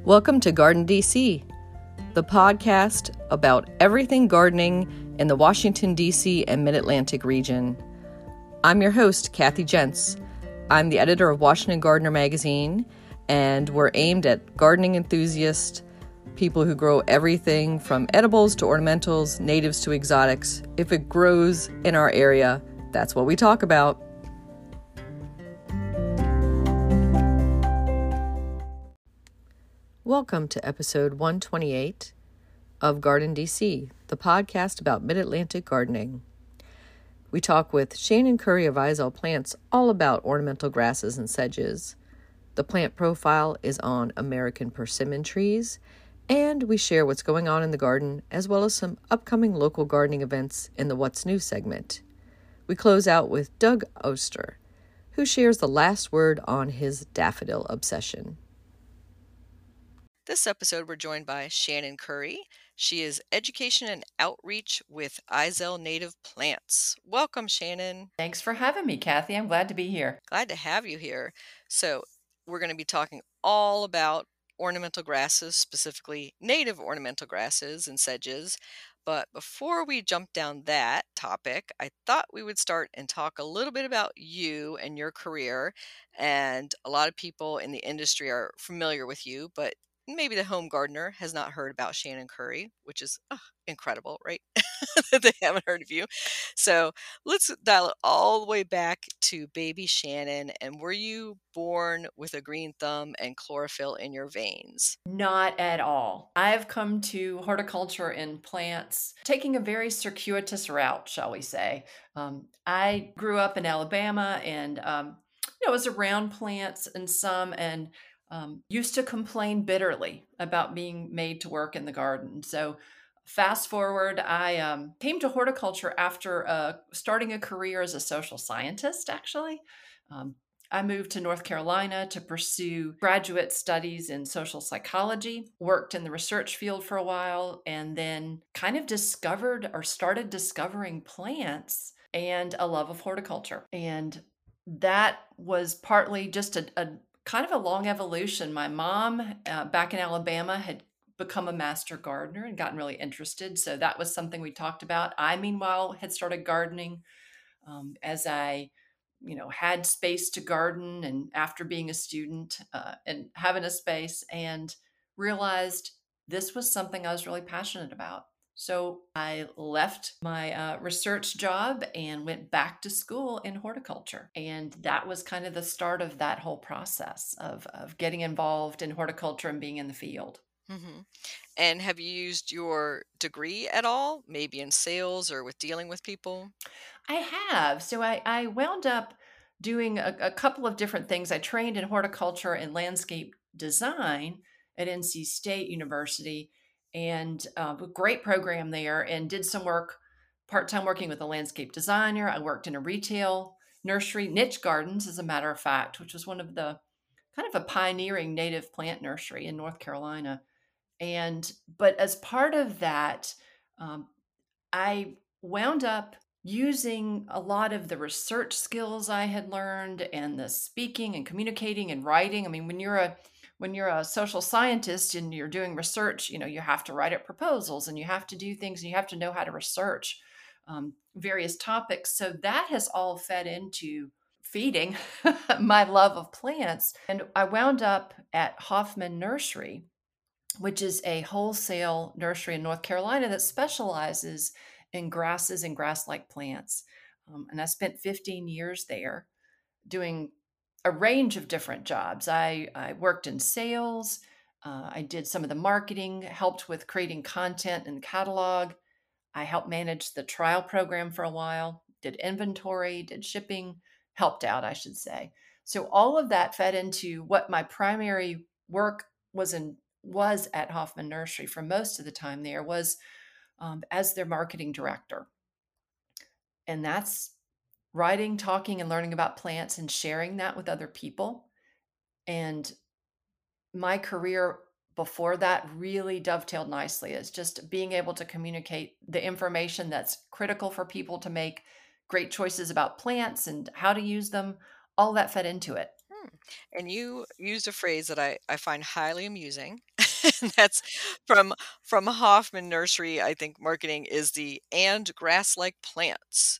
Welcome to Garden DC, the podcast about everything gardening in the Washington, D.C. and Mid-Atlantic region. I'm your host, Kathy Jentz. I'm the editor of Washington Gardener magazine, and we're aimed at gardening enthusiasts, people who grow everything from edibles to ornamentals, natives to exotics. If it grows in our area, that's what we talk about. Welcome to episode 128 of Garden DC, the podcast about Mid-Atlantic gardening. We talk with Shannon Curry of Izell Plants all about ornamental grasses and sedges. The plant profile is on American persimmon trees, and we share what's going on in the garden as well as some upcoming local gardening events in the What's New segment. We close out with Doug Oster, who shares the last word on his daffodil obsession. This episode, we're joined by Shannon Curry. She is Education and Outreach with Izell Native Plants. Welcome, Shannon. Thanks for having me, Kathy. I'm glad to be here. Glad to have you here. So we're going to be talking all about ornamental grasses, specifically native ornamental grasses and sedges. But before we jump down that topic, I thought we would start and talk a little bit about you and your career. And a lot of people in the industry are familiar with you, but maybe the home gardener has not heard about Shannon Curry, which is incredible, right? That they haven't heard of you. So let's dial it all the way back to baby Shannon. And were you born with a green thumb and chlorophyll in your veins? Not at all. I've come to horticulture and plants taking a very circuitous route, shall we say. I grew up in Alabama and was around plants and some and used to complain bitterly about being made to work in the garden. So fast forward, I came to horticulture after starting a career as a social scientist, actually. I moved to North Carolina to pursue graduate studies in social psychology, worked in the research field for a while, and then kind of started discovering plants and a love of horticulture. And that was partly just a kind of a long evolution. My mom, back in Alabama, had become a master gardener and gotten really interested. So that was something we talked about. I, meanwhile, had started gardening as I had space to garden and after being a student and having a space and realized this was something I was really passionate about. So I left my research job and went back to school in horticulture. And that was kind of the start of that whole process of getting involved in horticulture and being in the field. Mm-hmm. And have you used your degree at all, maybe in sales or with dealing with people? I have. So I wound up doing a couple of different things. I trained in horticulture and landscape design at NC State University and a great program there, and did some work part-time working with a landscape designer. I worked in a retail nursery, Niche Gardens, as a matter of fact, which was one of the kind of a pioneering native plant nursery in North Carolina. But as part of that, I wound up using a lot of the research skills I had learned and the speaking and communicating and writing. I mean, when you're a social scientist and you're doing research, you have to write up proposals and you have to do things and you have to know how to research various topics. So that has all fed into feeding my love of plants. And I wound up at Hoffman Nursery, which is a wholesale nursery in North Carolina that specializes in grasses and grass-like plants. And I spent 15 years there doing a range of different jobs. I worked in sales. I did some of the marketing, helped with creating content and catalog. I helped manage the trial program for a while, did inventory, did shipping, helped out, I should say. So all of that fed into what my primary work was at Hoffman Nursery for most of the time there was as their marketing director. And that's writing, talking, and learning about plants and sharing that with other people. And my career before that really dovetailed nicely. It's just being able to communicate the information that's critical for people to make great choices about plants and how to use them. All that fed into it. And you used a phrase that I find highly amusing. And that's from Hoffman Nursery. I think marketing is the "and grass-like plants."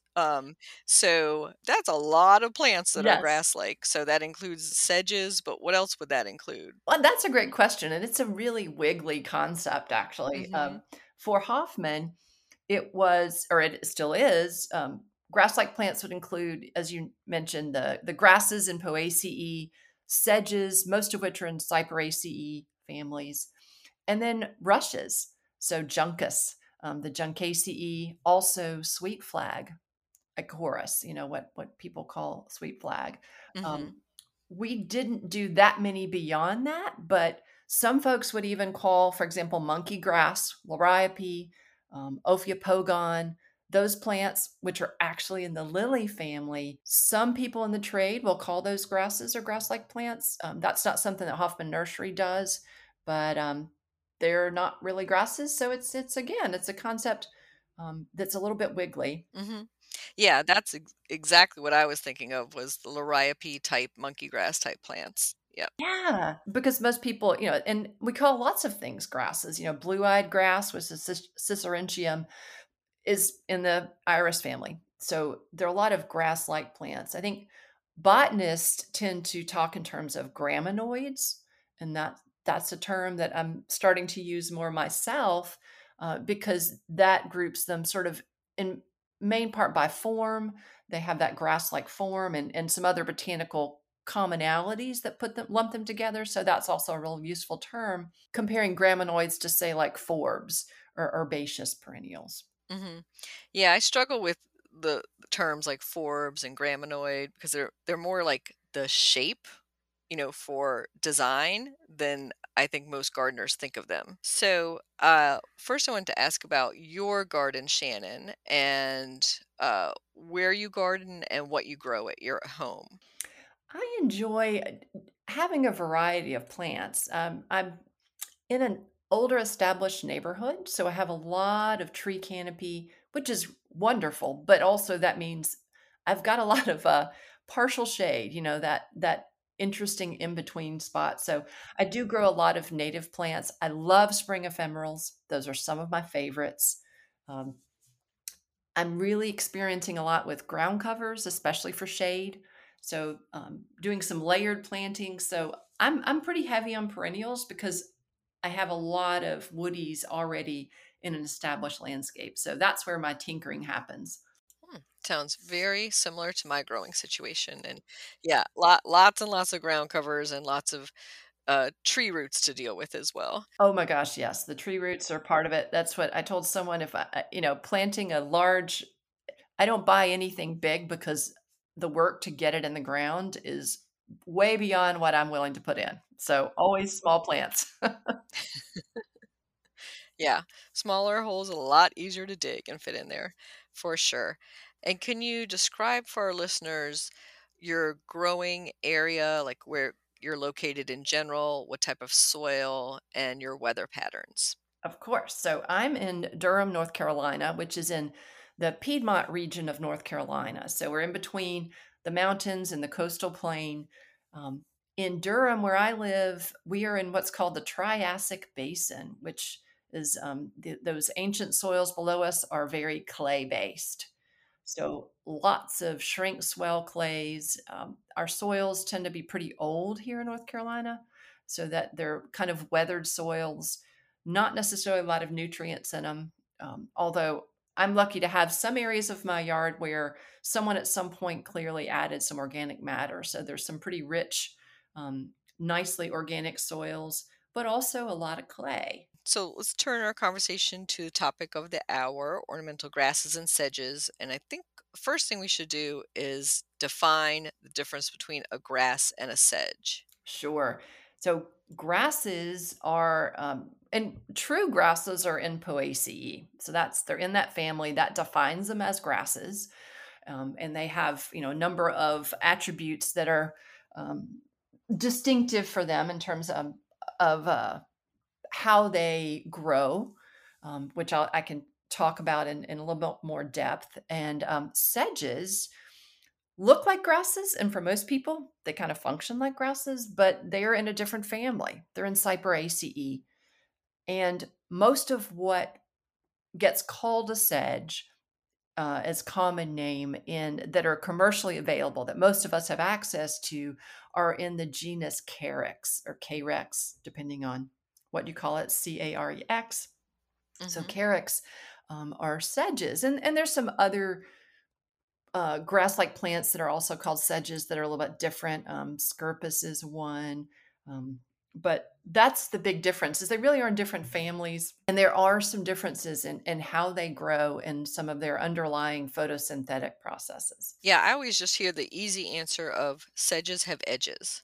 So that's a lot of plants that are Yes. grass-like. So that includes sedges, but what else would that include? Well, that's a great question, and it's a really wiggly concept, actually. Mhm. For Hoffman, it was, or it still is, grass-like plants would include, as you mentioned, the grasses in Poaceae, sedges, most of which are in Cyperaceae families, and then rushes. So Juncus, the Juncaceae, also sweet flag, a chorus, what people call sweet flag. Mhm. Um, we didn't do that many beyond that, but some folks would even call, for example, monkey grass, liriope, Ophiopogon, those plants, which are actually in the lily family. Some people in the trade will call those grasses or grass-like plants. That's not something that Hoffman Nursery does, but they're not really grasses. So it's again, it's a concept that's a little bit wiggly. Mhm. Yeah, that's exactly what I was thinking of was the liriope type monkey grass type plants. Yep. Yeah, because most people, and we call lots of things grasses. Blue-eyed grass, which is Cicerentium, is in the iris family. So there are a lot of grass-like plants. I think botanists tend to talk in terms of graminoids, and that's a term that I'm starting to use more myself because that groups them sort of in main part by form. They have that grass-like form and some other botanical commonalities that put them lump them together. So that's also a real useful term comparing graminoids to say like forbs or herbaceous perennials. Mhm. Yeah, I struggle with the terms like forbs and graminoid because they're more like the shape, for design than I think most gardeners think of them. So, first I wanted to ask about your garden, Shannon, and where you garden and what you grow at your home. I enjoy having a variety of plants. I'm in an older established neighborhood, so I have a lot of tree canopy, which is wonderful, but also that means I've got a lot of partial shade, that interesting in between spot. So I do grow a lot of native plants. I love spring ephemerals. Those are some of my favorites. Um, I'm really experiencing a lot with ground covers, especially for shade. So, doing some layered planting. So, I'm pretty heavy on perennials because I have a lot of woodies already in an established landscape. So that's where my tinkering happens. Sounds very similar to my growing situation, and yeah, lots and lots of ground covers and lots of tree roots to deal with as well. Oh my gosh, yes, the tree roots are part of it. That's what I told someone. If planting a large, I don't buy anything big because the work to get it in the ground is way beyond what I'm willing to put in. So always small plants. Yeah, smaller holes a lot easier to dig and fit in there for sure. And can you describe for our listeners your growing area, like where you're located in general, what type of soil, and your weather patterns? Of course. So I'm in Durham, North Carolina, which is in the Piedmont region of North Carolina. So we're in between the mountains and the coastal plain. Um, in Durham, where I live, we are in what's called the Triassic Basin, which is those ancient soils below us are very clay based. So lots of shrink swell clays. Our soils tend to be pretty old here in North Carolina, so that they're kind of weathered soils, not necessarily a lot of nutrients in them. Although I'm lucky to have some areas of my yard where someone at some point clearly added some organic matter. So there's some pretty rich, nicely organic soils, but also a lot of clay. So let's turn our conversation to the topic of the hour, ornamental grasses and sedges. And I think first thing we should do is define the difference between a grass and a sedge. Sure. So grasses are, and true grasses are in Poaceae. So they're in that family that defines them as grasses, and they have a number of attributes that are um, distinctive for them in terms of how they grow, which I can talk about in a little bit more depth. And sedges look like grasses, and for most people, they kind of function like grasses, but they're in a different family. They're in Cyperaceae. And most of what gets called a sedge as common name in that are commercially available that most of us have access to are in the genus Carex or Carex, depending on what you call it, Carex. So Mhm. Carex are sedges, and there's some other grass-like plants that are also called sedges that are a little bit different. Scirpus is one, um, but that's the big difference is they really are in different families, and there are some differences in how they grow and some of their underlying photosynthetic processes. Yeah, I always just hear the easy answer of sedges have edges.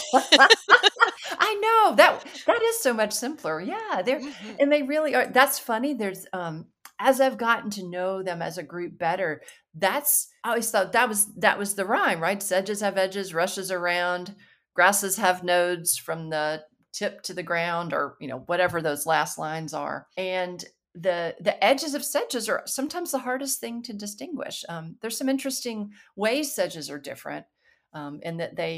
I know that is so much simpler. Yeah, they're Mhm. and they really are. That's funny. There's as I've gotten to know them as a group better, that's I always thought that was the rhyme, right? Sedges have edges, rushes around, grasses have nodes from the tip to the ground, or whatever those last lines are. And the edges of sedges are sometimes the hardest thing to distinguish. There's some interesting ways sedges are different, in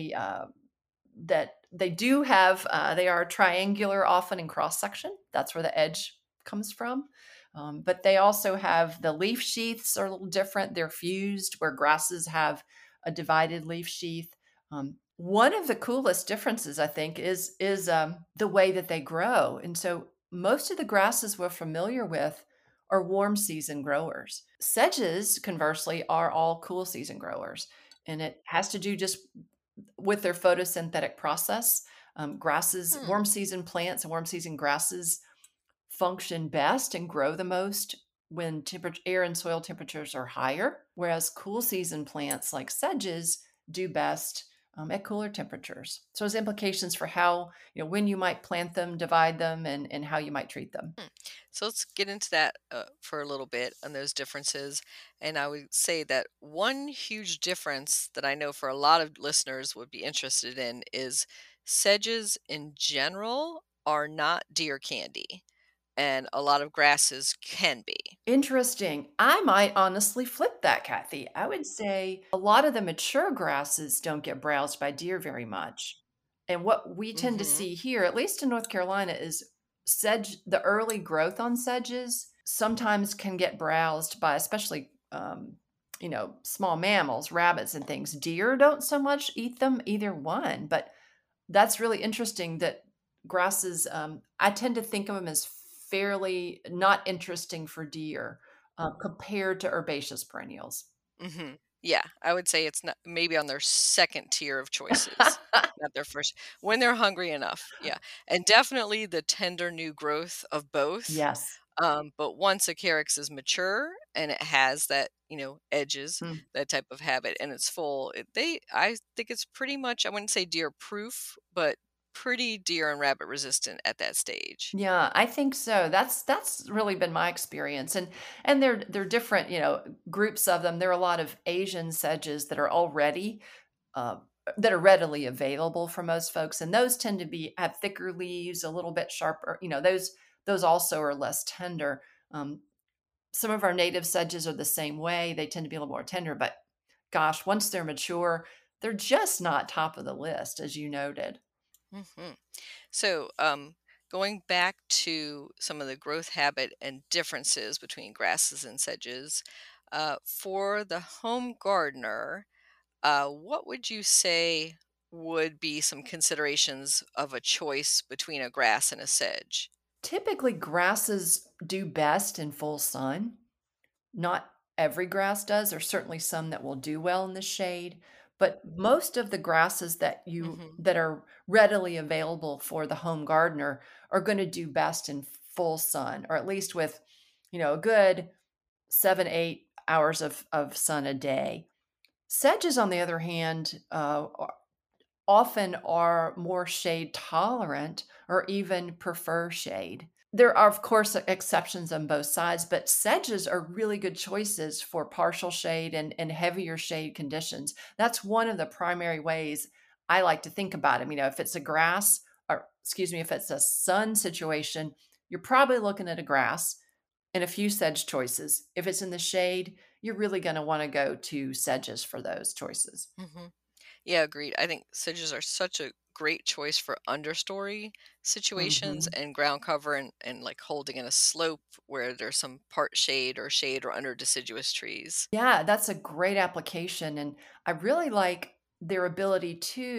that they do have they are triangular often in cross section. That's where the edge comes from. But they also have the leaf sheaths are a little different. They're fused where grasses have a divided leaf sheath. One of the coolest differences, I think, is the way that they grow. And so most of the grasses we're familiar with are warm season growers. Sedges, conversely, are all cool season growers, and it has to do just with their photosynthetic process. Grasses, Hmm. warm season plants and warm season grasses function best and grow the most when air and soil temperatures are higher, whereas cool season plants like sedges do best at cooler temperatures. So, there's implications for how, when you might plant them, divide them, and how you might treat them. Hmm. So let's get into that for a little bit on those differences. And I would say that one huge difference that I know for a lot of listeners would be interested in is sedges in general are not deer candy, and a lot of grasses can be. Interesting. I might honestly flip that, Kathy. I would say a lot of the mature grasses don't get browsed by deer very much. And what we tend to Hmm. see here, at least in North Carolina, is the early growth on sedges sometimes can get browsed by, especially, small mammals, rabbits and things. Deer don't so much eat them, either one. But that's really interesting that grasses, I tend to think of them as fairly not interesting for deer, compared to herbaceous perennials. Hmm. Yeah, I would say it's not maybe on their second tier of choices, not their first when they're hungry enough. Yeah, and definitely the tender new growth of both. Yes. But once a carex is mature and it has that, edges, Mm. that type of habit, and it's full, I think it's pretty much, I wouldn't say deer proof, but pretty deer and rabbit resistant at that stage. Yeah, I think so. That's really been my experience, and they're different, groups of them. There are a lot of Asian sedges uh, that are readily available for most folks, and those tend to be have thicker leaves, a little bit sharper. Those also are less tender. Um, some of our native sedges are the same way. They tend to be a little more tender, but gosh, once they're mature, they're just not top of the list, as you noted. Hmm. So, going back to some of the growth habit and differences between grasses and sedges, for the home gardener, what would you say would be some considerations of a choice between a grass and a sedge? Typically, grasses do best in full sun. Not every grass does. There's certainly some that will do well in the shade, but most of the grasses Hmm. that are readily available for the home gardener are going to do best in full sun, or at least with, a good 7, 8 hours of sun a day. Sedges, on the other hand, often are more shade tolerant or even prefer shade. There are, of course, exceptions on both sides, but sedges are really good choices for partial shade and heavier shade conditions. That's one of the primary ways I like to think about them. If it's a grass, or excuse me, if it's a sun situation, you're probably looking at a grass and a few sedge choices. If it's in the shade, you're really going to want to go to sedges for those choices. Hmm. Yeah, agreed. I think sedges are such a great choice for understory situations Mhm. and ground cover and like holding in a slope where there's some part shade or under deciduous trees. Yeah, that's a great application, and I really like their ability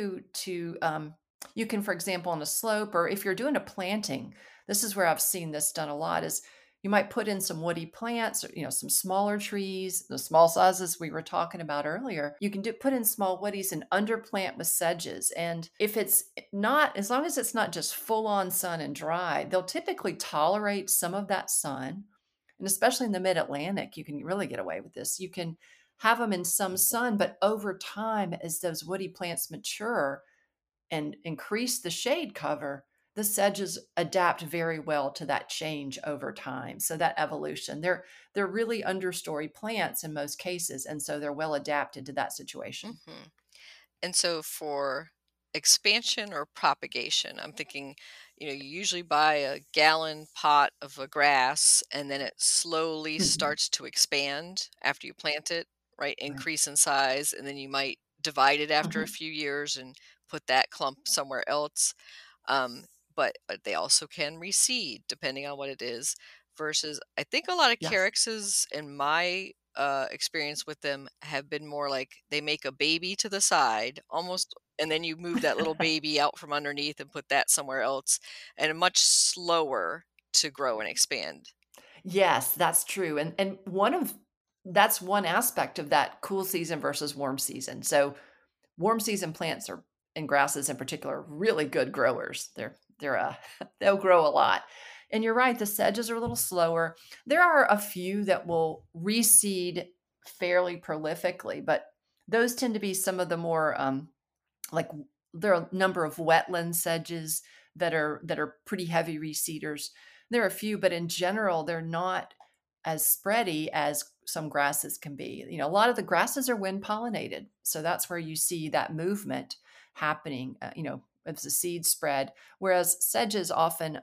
to you can, for example, on a slope or if you're doing a planting, this is where I've seen this done a lot, is you might put in some woody plants or, some smaller trees, the small sizes we were talking about earlier. You can put in small woodies and underplant with sedges, and if it's not, as long as it's not just full on sun and dry, they'll typically tolerate some of that sun, and especially in the mid-Atlantic, you can really get away with this. You can have them in some sun, but over time, as those woody plants mature and increase the shade cover, the sedges adapt very well to that change over time. So that evolution, they're really understory plants in most cases, and so they're well adapted to that situation. Hmm. And so for expansion or propagation, I'm thinking, you usually buy a gallon pot of a grass and then it slowly Mhm. starts to expand after you plant it, right? Right. Increase in size, and then you might divide it after a Mhm. few years and put that clump somewhere else. Um, but they also can reseed depending on what it is. Versus, I think a lot of Yes. caryxes, in my experience with them, have been more like they make a baby to the side, almost, and then you move that little baby out from underneath and put that somewhere else, and much slower to grow and expand. Yes, that's true, and one of that's one aspect of that cool season versus warm season. So warm season plants are and grasses in particular, are really good growers. They're they'll grow a lot. And you're right, the sedges are a little slower. There are a few that will reseed fairly prolifically, but those tend to be some of the more like there are a number of wetland sedges that are pretty heavy reseeders. There are a few, but in general, they're not as spready as some grasses can be. A lot of the grasses are wind pollinated, so that's where you see that movement happening. As the seeds spread, whereas sedges often,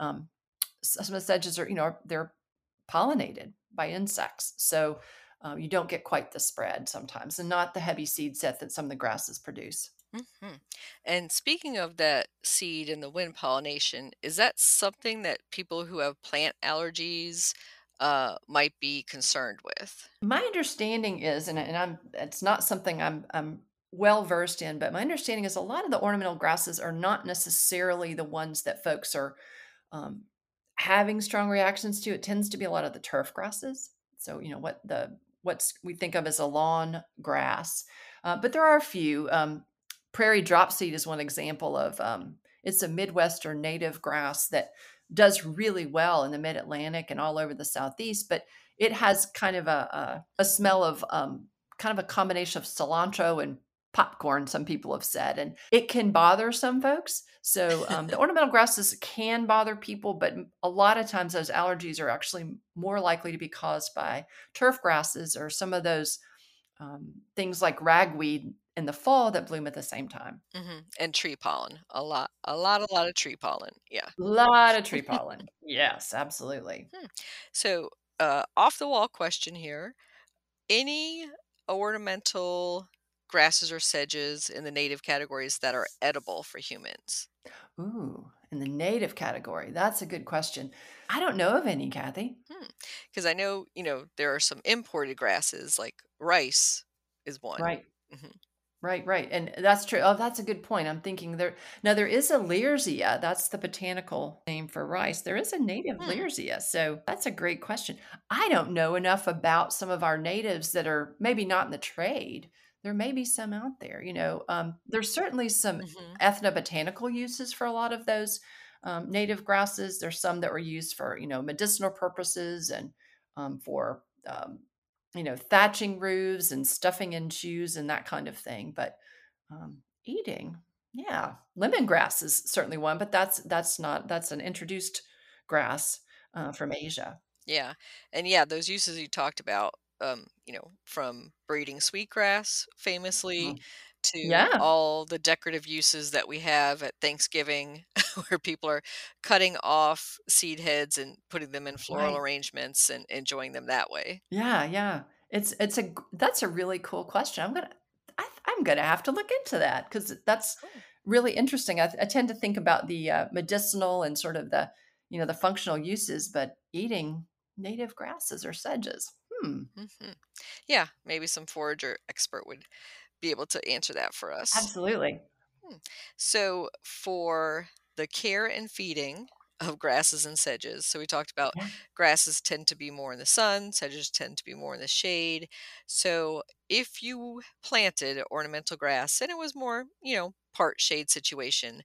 some of the sedges are, they're pollinated by insects, so you don't get quite the spread sometimes, and not the heavy seed set that some of the grasses produce. Hmm. And speaking of that seed and the wind pollination, is that something that people who have plant allergies might be concerned with? My understanding is, and I'm it's not something I'm well versed in, but my understanding is a lot of the ornamental grasses are not necessarily the ones that folks are um, having strong reactions to. It tends to be a lot of the turf grasses. So what's we think of as a lawn grass, but there are a few. Prairie dropseed is one example of. It's a Midwestern native grass that does really well in the Mid Atlantic and all over the Southeast, but it has kind of a smell of kind of a combination of cilantro and popcorn, some people have said, and it can bother some folks. So the ornamental grasses can bother people, but a lot of times those allergies are actually more likely to be caused by turf grasses or some of those things like ragweed in the fall that bloom at the same time. And tree pollen, a lot of tree pollen. Yeah. Lot of tree pollen. Yes, absolutely. Hmm. So, off the wall question here: any ornamental grasses or sedges in the native categories that are edible for humans? Ooh, in the native category, that's a good question. I don't know of any, Kathy. Because I know, there are some imported grasses, like rice is one. Right. Hmm. Right, right, and that's true. Oh, that's a good point. I'm thinking there is a Learsia, that's the botanical name for rice. There is a native Hmm. Learsia, so that's a great question. I don't know enough about some of our natives that are maybe not in the trade. There may be some out there, there's certainly some Hmm. ethnobotanical uses for a lot of those, native grasses. There's some that were used for, medicinal purposes and, for, thatching roofs and stuffing in shoes and that kind of thing. But eating, yeah, lemongrass is certainly one, but that's an introduced grass from Asia. Yeah. And yeah, those uses you talked about, from breeding sweetgrass famously Mm. to Yeah, all the decorative uses that we have at Thanksgiving, where people are cutting off seed heads and putting them in floral right. arrangements and enjoying them that way. Yeah, yeah. That's a really cool question. I'm I'm going to have to look into that because that's Cool. really interesting. I tend to think about the medicinal and sort of the, the functional uses, but eating native grasses or sedges. Hmm. Hmm. Yeah, maybe some forager expert would be able to answer that for us. Absolutely. Hmm. So, for the care and feeding of grasses and sedges, so we talked about Yeah. grasses tend to be more in the sun, sedges tend to be more in the shade. So, if you planted ornamental grass and it was more, part shade situation,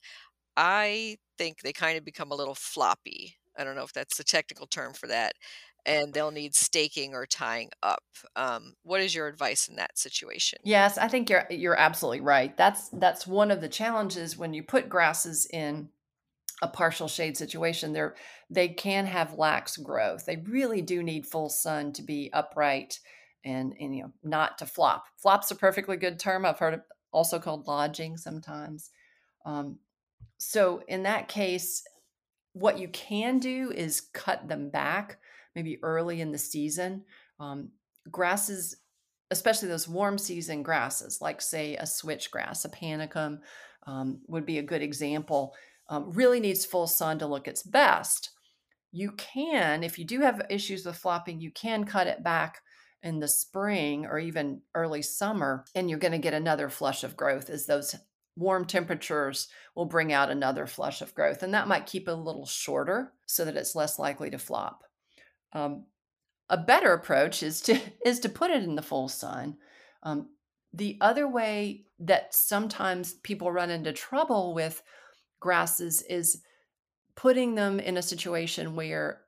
I think they kind of become a little floppy. I don't know if that's the technical term for that. And they'll need staking or tying up. What is your advice in that situation? Yes, I think you're absolutely right. That's one of the challenges when you put grasses in a partial shade situation. They can have lax growth. They really do need full sun to be upright and not to flop. Flop's a perfectly good term. I've heard it also called lodging sometimes. Um, so in that case, what you can do is cut them back maybe early in the season. Um, Grasses, especially those warm season grasses, like say a switchgrass, a panicum, would be a good example. Really needs full sun to look its best. You can, if you do have issues with flopping, you can cut it back in the spring or even early summer, and you're going to get another flush of growth as those warm temperatures will bring out another flush of growth. And that might keep it a little shorter so that it's less likely to flop. Um, a better approach is to is to put it in the full sun. Um, the other way that sometimes people run into trouble with grasses is putting them in a situation where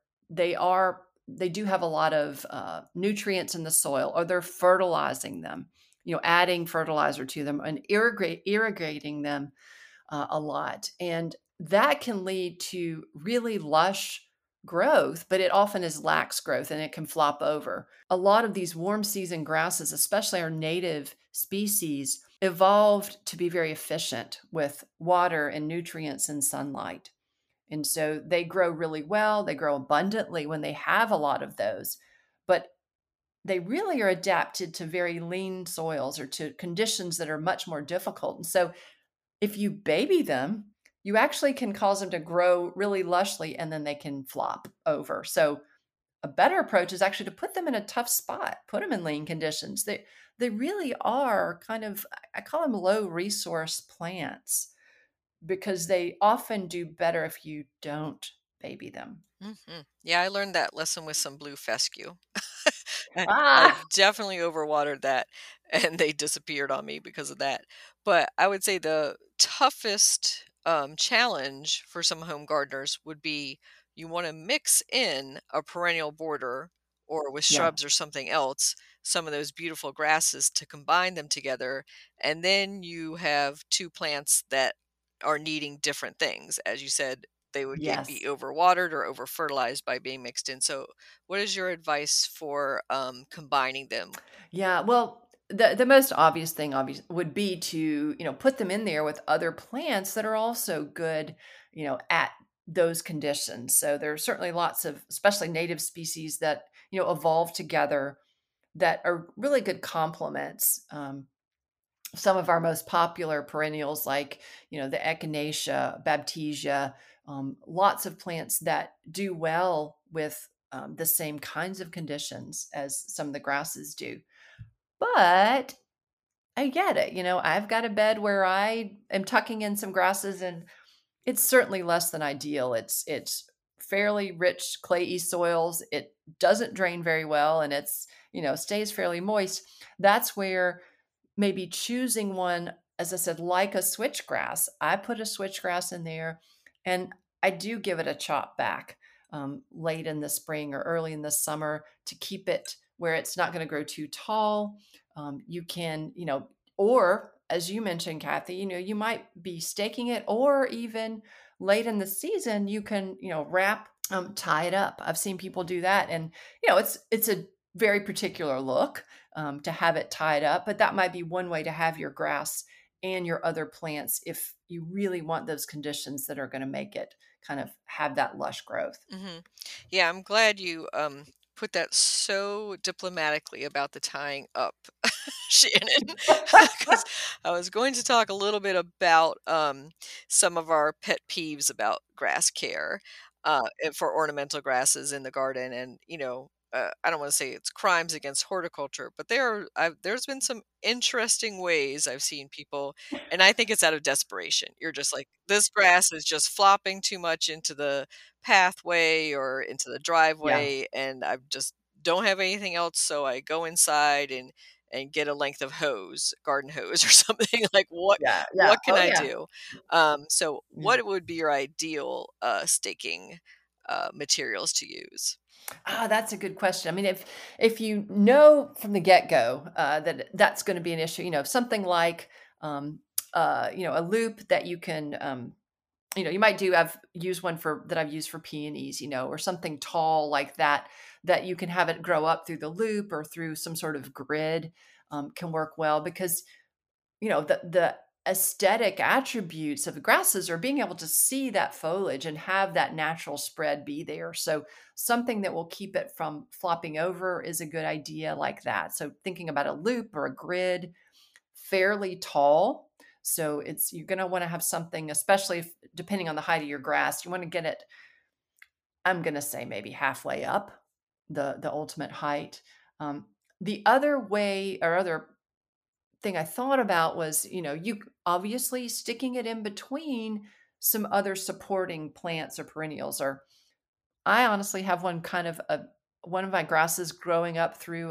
they do have a lot of nutrients in the soil, or they're fertilizing them, adding fertilizer to them and irrigating them a lot, and that can lead to really lush growth, but it often is lax growth and it can flop over. A lot of these warm season grasses, especially our native species, evolved to be very efficient with water and nutrients and sunlight. And so they grow really well, they grow abundantly when they have a lot of those, but they really are adapted to very lean soils or to conditions that are much more difficult. And so if you baby them, you actually can cause them to grow really lushly and then they can flop over. So a better approach is actually to put them in a tough spot, put them in lean conditions. They really are kind of, I call them low resource plants because they often do better if you don't baby them. Yeah, I learned that lesson with some blue fescue. I Ah, definitely overwatered that, and they disappeared on me because of that. But I would say the toughest challenge for some home gardeners would be you want to mix in a perennial border or with yeah. shrubs or something else, some of those beautiful grasses to combine them together. And then you have two plants that are needing different things. As you said, they would be Yes. overwatered or over fertilized by being mixed in. So what is your advice for, combining them? Yeah, well, the most obvious thing would be to, put them in there with other plants that are also good, at those conditions. So there are certainly lots of, especially native species that, evolve together that are really good complements. Some of our most popular perennials, like, the echinacea, baptisia, lots of plants that do well with the same kinds of conditions as some of the grasses do. But I get it. I've got a bed where I am tucking in some grasses and it's certainly less than ideal. It's fairly rich clayey soils. It doesn't drain very well and stays fairly moist. That's where maybe choosing one, as I said, like a switchgrass. I put a switchgrass in there and I do give it a chop back late in the spring or early in the summer to keep it where it's not going to grow too tall. You can, or as you mentioned, Kathy, you might be staking it, or even late in the season, you can, tie it up. I've seen people do that, and it's a very particular look to have it tied up, but that might be one way to have your grass and your other plants if you really want those conditions that are going to make it kind of have that lush growth. Mhm. Yeah, I'm glad you, put that so diplomatically about the tying up, Shannon, because I was going to talk a little bit about some of our pet peeves about grass care and for ornamental grasses in the garden. And, I don't want to say it's crimes against horticulture, but there's been some interesting ways I've seen people, and I think it's out of desperation. You're just like, this grass is just flopping too much into the pathway or into the Yeah. driveway, and I just don't have anything else, so I go inside and get a length of hose, garden hose or something. Like, Yeah, yeah. what can Oh, I yeah. do? So Yeah. what would be your ideal staking materials to use? Ah, that's a good question. I mean, if you know from the get-go, that that's gonna be an issue, something like, um, a loop that you can, you might do I've used one for that I've used for peonies, or something tall like that, that you can have it grow up through the loop or through some sort of grid, can work well because the aesthetic attributes of the grasses are being able to see that foliage and have that natural spread be there. So something that will keep it from flopping over is a good idea like that. So thinking about a loop or a grid, fairly tall. So it's you're going to want to have something, especially if depending on the height of your grass, you want to get it, I'm going to say maybe halfway up the ultimate height. Um, the other way or other thing I thought about was, obviously sticking it in between some other supporting plants or perennials. Or I honestly have one of my grasses growing up through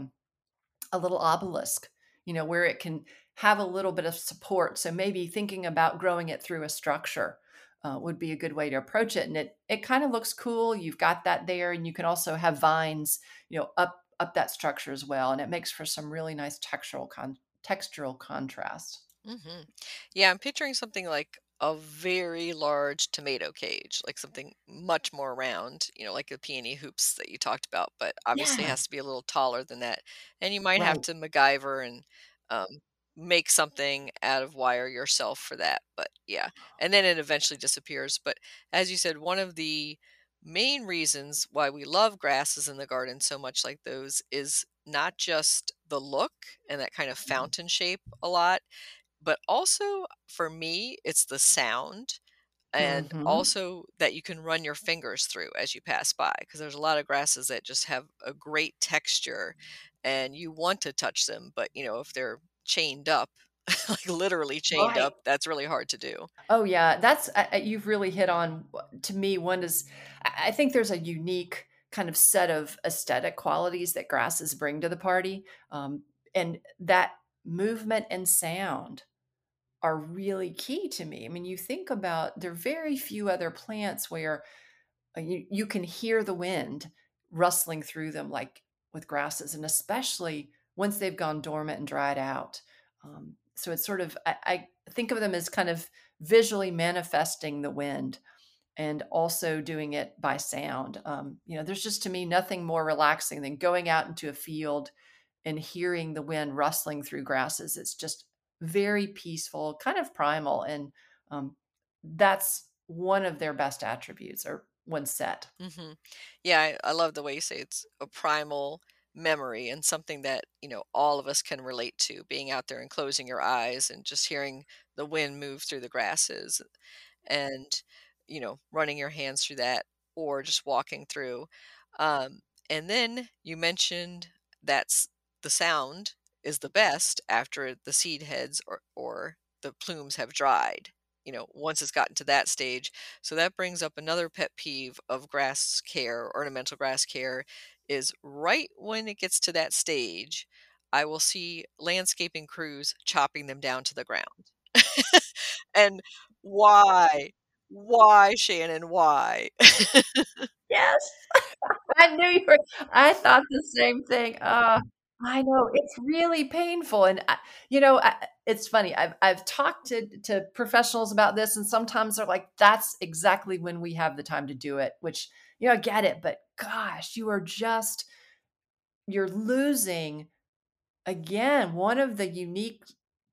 a little obelisk, where it can have a little bit of support. So maybe thinking about growing it through a structure would be a good way to approach it. And it kind of looks cool. You've got that there, and you can also have vines, up that structure as well, and it makes for some really nice textural contrast. Yeah, I'm picturing something like a very large tomato cage, like something much more round, like the peony hoops that you talked about, but obviously Yeah, has to be a little taller than that. And you might have right. to MacGyver and um, make something out of wire yourself for that. But yeah, and then it eventually disappears. But as you said, one of the main reasons why we love grasses in the garden so much like those is not just the look and that kind of fountain shape a lot, but also for me, it's the sound and Mhm. also that you can run your fingers through as you pass by because there's a lot of grasses that just have a great texture and you want to touch them, but if they're chained up, like literally chained Right. up, that's really hard to do. Oh, yeah, that's you've really hit on to me, one is I think there's a unique kind of set of aesthetic qualities that grasses bring to the party, and that movement and sound are really key to me. I mean, you think about there are very few other plants where you can hear the wind rustling through them like with grasses, and especially once they've gone dormant and dried out. So it's sort of I think of them as kind of visually manifesting the wind and also doing it by sound. There's just to me nothing more relaxing than going out into a field and hearing the wind rustling through grasses. It's just very peaceful, kind of primal, and that's one of their best attributes, or one set. hmm Yeah, I love the way you say it's a primal memory and something that, all of us can relate to being out there and closing your eyes and just hearing the wind move through the grasses and running your hands through that or just walking through and then you mentioned that's the sound is the best after the seed heads or the plumes have dried, once it's gotten to that stage. So that brings up another pet peeve of grass care, ornamental grass care, is right when it gets to that stage I will see landscaping crews chopping them down to the ground. And why? Why, Shannon, why? Yes, I knew you were I thought the same thing. I know, it's really painful, and it's funny, I've talked to professionals about this, and sometimes they're like, "That's exactly when we have the time to do it," which, I get it, but gosh, you're losing, again, one of the unique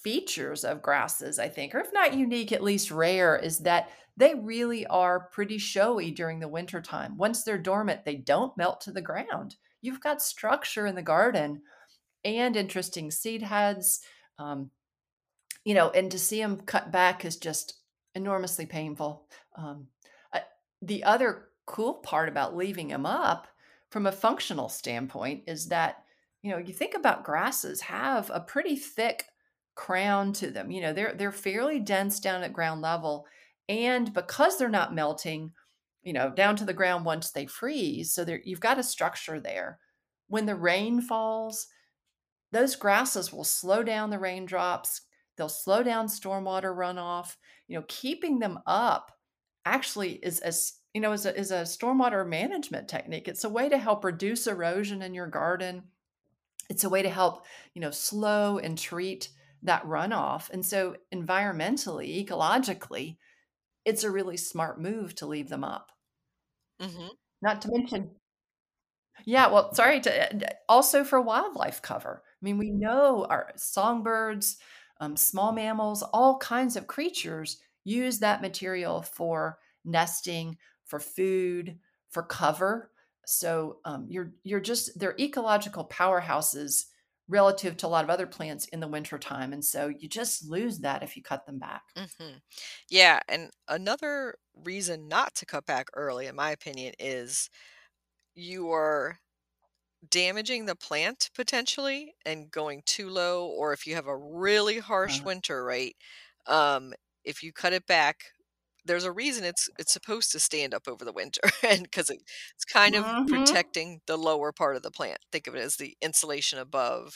features of grasses, I think, or if not unique, at least rare, is that they really are pretty showy during the wintertime. Once they're dormant, they don't melt to the ground. You've got structure in the garden and interesting seed heads. Um, and to see them cut back is just enormously painful. Um, uh, the other cool part about leaving them up from a functional standpoint is that, you think about grasses have a pretty thick crown to them. They're fairly dense down at ground level, and because they're not melting, down to the ground once they freeze, so you've got a structure there. When the rain falls, those grasses will slow down the raindrops, they'll slow down stormwater runoff. Keeping them up actually is a stormwater management technique. It's a way to help reduce erosion in your garden. It's a way to help, slow and treat that runoff. And so environmentally, ecologically, it's a really smart move to leave them up. Mhm. Not to mention Yeah, well, sorry also for wildlife cover. I mean, we know our songbirds, small mammals, all kinds of creatures use that material for nesting, for food, for cover. So they're ecological powerhouses relative to a lot of other plants in the wintertime. And so you just lose that if you cut them back. Mhm. Yeah, and another reason not to cut back early, in my opinion, is you are damaging the plant potentially and going too low, or if you have a really harsh Uh, winter, right? Um, if you cut it back, there's a reason it's supposed to stand up over the winter, and because it's kind of mhm. protecting the lower part of the plant. Think of it as the insulation above.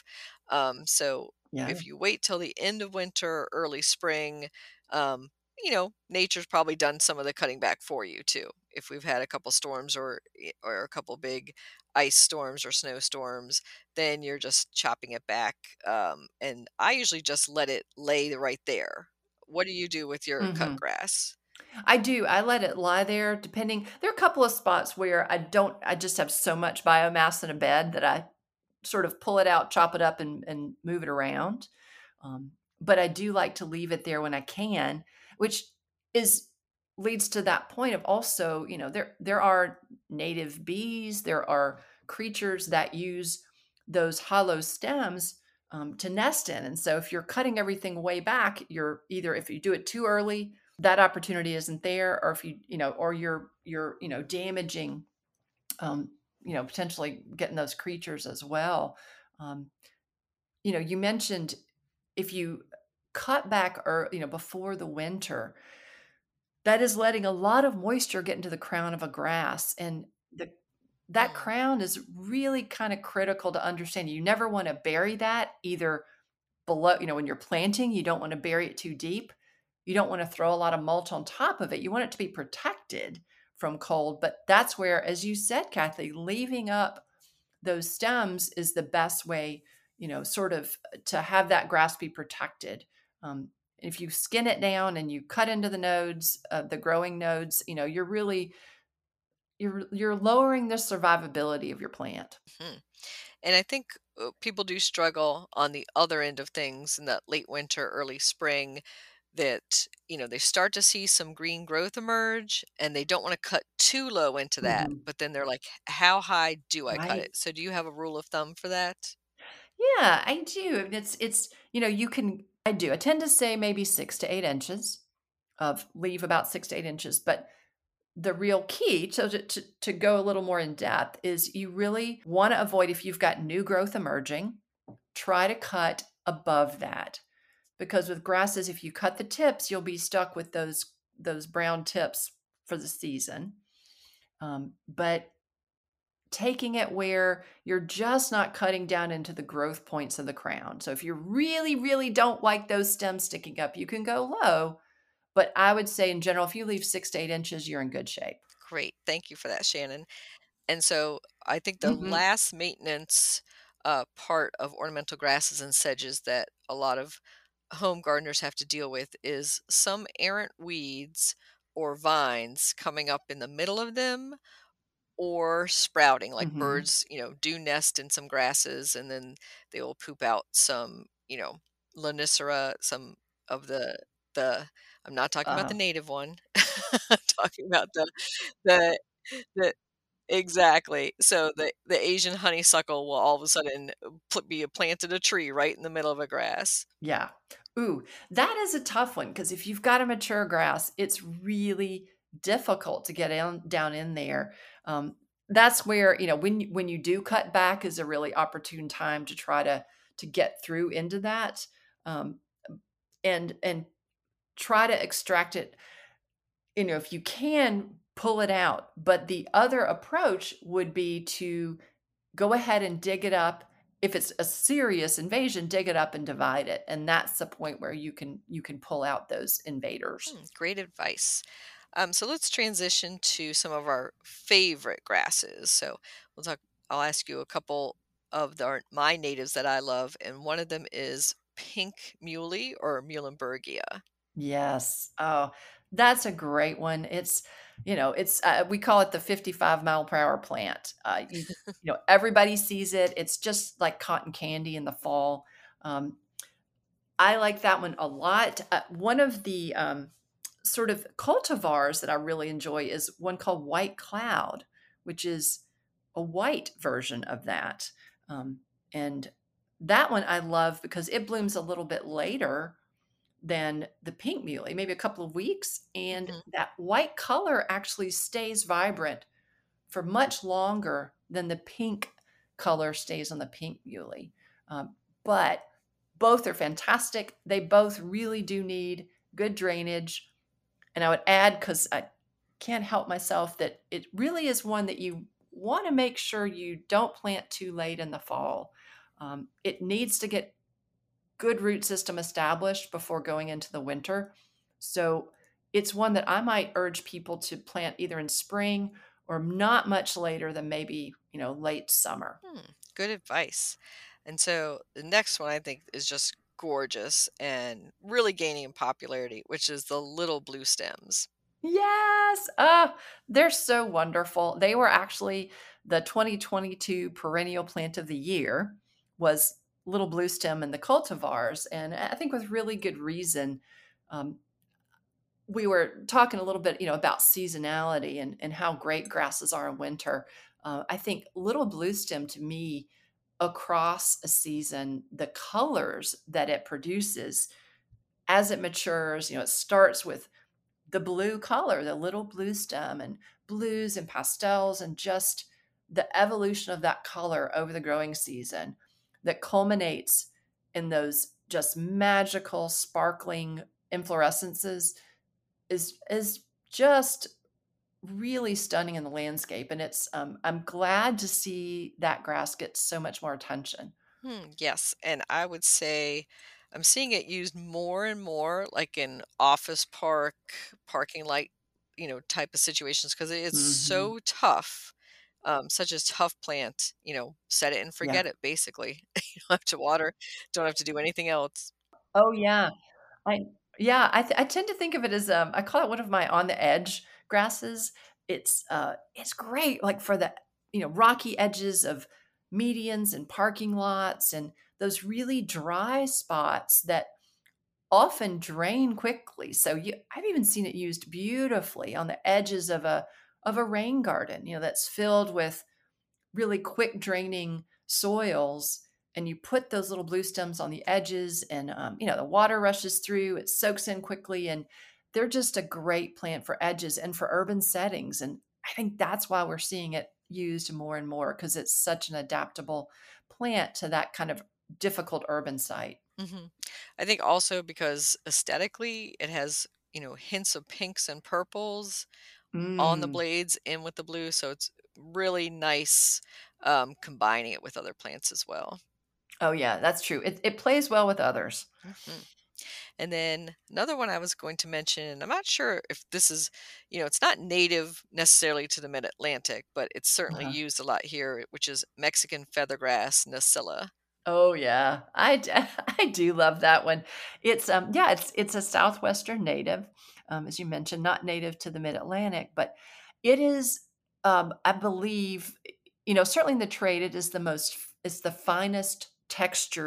So Yeah. if you wait till the end of winter, early spring, nature's probably done some of the cutting back for you too. If we've had a couple storms or a couple big ice storms or snowstorms, then you're just chopping it back. And I usually just let it lay right there. What do you do with your cut Mhm. grass? I do. I let it lie there depending there are a couple of spots where I just have so much biomass in a bed that I sort of pull it out, chop it up, and move it around. Um, but I do like to leave it there when I can, which is leads to that point of also, there are native bees, there are creatures that use those hollow stems to nest in. And so if you're cutting everything way back, you're either if you do it too early, that opportunity isn't there, or if or you're damaging potentially getting those creatures as well. Um, you mentioned if you cut back or before the winter, that is letting a lot of moisture get into the crown of a grass, and that Mm, crown is really kind of critical to understand. You never want to bury that either below, when you're planting, you don't want to bury it too deep. You don't want to throw a lot of mulch on top of it. You want it to be protected from cold. But that's where, as you said, Kathy, leaving up those stems is the best way, sort of to have that grass be protected. If you skin it down and you cut into the nodes, the growing nodes, you're lowering the survivability of your plant. mhm. And I think people do struggle on the other end of things in that late winter, early spring that, they start to see some green growth emerge and they don't want to cut too low into that. Mhm. But then they're like, how high do I cut Right. it? So do you have a rule of thumb for that? Yeah, I do. And it's you can I do. I tend to say maybe 6 to 8 inches of leave about 6 to 8 inches. But the real key to go a little more in depth is you really want to avoid if you've got new growth emerging, try to cut above that. Because with grasses, if you cut the tips, you'll be stuck with those brown tips for the season. But taking it where you're just not cutting down into the growth points of the crown. So if you really, really don't like those stems sticking up, you can go low. But I would say in general, if you leave 6 to 8 inches, you're in good shape. Great. Thank you for that, Shannon. And so I think the Hmm. last maintenance part of ornamental grasses and sedges that a lot of home gardeners have to deal with is some errant weeds or vines coming up in the middle of them or sprouting like Hmm. birds, do nest in some grasses and then they will poop out some, Lonicera, some of the I'm not talking about the Uh, native one. I'm talking about the the exactly. So the Asian honeysuckle will all of a sudden be planted a tree right in the middle of a grass. yeah. Ooh, that is a tough one because if you've got a mature grass, it's really difficult to get down in there. Um, that's where, when you do cut back is a really opportune time to try to get through into that, um, and try to extract it. If you can, pull it out. But the other approach would be to go ahead and dig it up. If it's a serious invasion, dig it up and divide it, and that's the point where you can pull out those invaders. Great advice. So let's transition to some of our favorite grasses. So we'll talk. I'll ask you a couple of my natives that I love, and one of them is pink muley or Muhlenbergia. Yes. Oh, that's a great one. We call it the 55-mile-per-hour plant. Everybody sees it. It's just like cotton candy in the fall. Um, I like that one a lot. One of the sort of cultivars that I really enjoy is one called White Cloud, which is a white version of that. Um, and that one I love because it blooms a little bit later than the pink muley, maybe a couple of weeks. And Mhm. that white color actually stays vibrant for much longer than the pink color stays on the pink muley. But both are fantastic. They both really do need good drainage. And I would add, because I can't help myself, that it really is one that you want to make sure you don't plant too late in the fall. It needs to get good root system established before going into the winter. So it's one that I might urge people to plant either in spring or not much later than maybe, late summer. Good advice. And so the next one I think is just gorgeous and really gaining in popularity, which is the little blue stems. Yes. They're so wonderful. They were actually the 2022 perennial plant of the year was little blue stem and the cultivars. And I think with really good reason. Um, we were talking a little bit, about seasonality and how great grasses are in winter. I think little blue stem to me, across a season, the colors that it produces as it matures, it starts with the blue color, the little blue stem, and blues and pastels, and just the evolution of that color over the growing season that culminates in those just magical, sparkling inflorescences is just really stunning in the landscape, and I'm glad to see that grass get so much more attention. Yes, and I would say I'm seeing it used more and more, like in office parking lot, type of situations because it is Mhm. so tough. Such a tough plant, set it and Yeah. forget it, basically. You don't have to water, don't have to do anything else. Oh, yeah. I yeah, I tend to think of it as, I call it one of my on the edge grasses. It's great, like, for the, rocky edges of medians and parking lots and those really dry spots that often drain quickly. So I've even seen it used beautifully on the edges of a rain garden, that's filled with really quick draining soils, and you put those little blue stems on the edges, and the water rushes through, it soaks in quickly, and they're just a great plant for edges and for urban settings. And I think that's why we're seeing it used more and more, because it's such an adaptable plant to that kind of difficult urban site. Mhm. I think also because aesthetically it has, hints of pinks and purples on the Mm. blades and with the blue, so it's really nice, combining it with other plants as well. Oh yeah, that's true. It plays well with others. Mhm. And then another one I was going to mention, and I'm not sure if this is, it's not native necessarily to the mid Atlantic, but it's certainly Uh-huh. used a lot here, which is Mexican feathergrass Nacilla. Oh, yeah. I do love that one. It's a Southwestern native, as you mentioned, not native to the Mid-Atlantic, but it is, I believe, certainly in the trade, it's the finest textured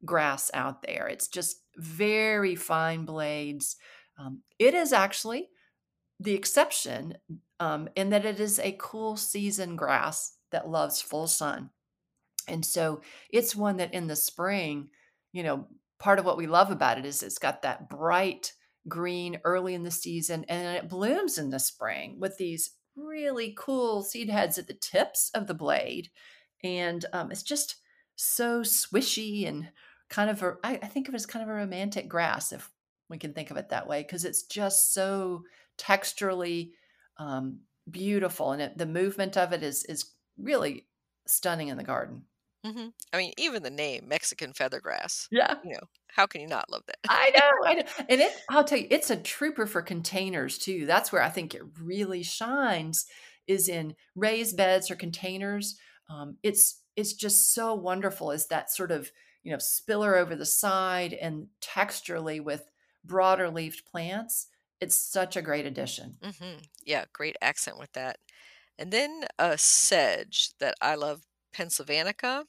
grass out there. It's just very fine blades. It is actually the exception in that it is a cool season grass that loves full sun. And so it's one that in the spring, you know, part of what we love about it is it's got that bright green early in the season and then it blooms in the spring with these really cool seed heads at the tips of the blade. And it's just so swishy and kind of, I think of it as kind of a romantic grass, if we can think of it that way, because it's just so texturally um, beautiful. And the movement of it is really stunning in the garden. I mean, even the name Mexican feathergrass, Yeah. how can you not love that? I know, and I'll tell you, it's a trooper for containers too. That's where I think it really shines is in raised beds or containers. It's just so wonderful as that sort of, spiller over the side and texturally with broader leafed plants. It's such a great addition. Yeah, great accent with that. And then a sedge that I love, Pennsylvanica.